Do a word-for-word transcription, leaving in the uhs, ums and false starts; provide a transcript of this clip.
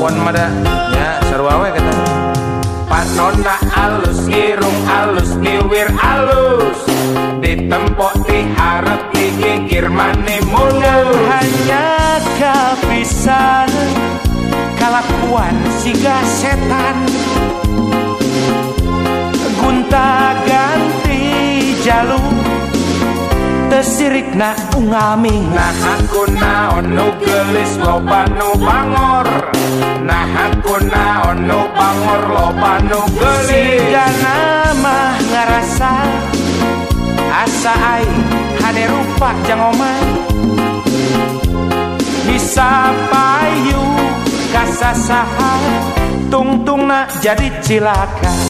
pon mada nya sarua we kata panonna alus irung alus niwir alus ditempok diharap digigir mane mulus hanya kapisan kalakuan siga setan gunta ganti jalur tesirikna ungaming nah aku naon nu gelis loba nu bangor nah aku naon nu bangor loba nu gelis siga nama ngarasa asa aing hade rupa jang omah bisa payu kasasaha tungtungna jadi cilaka.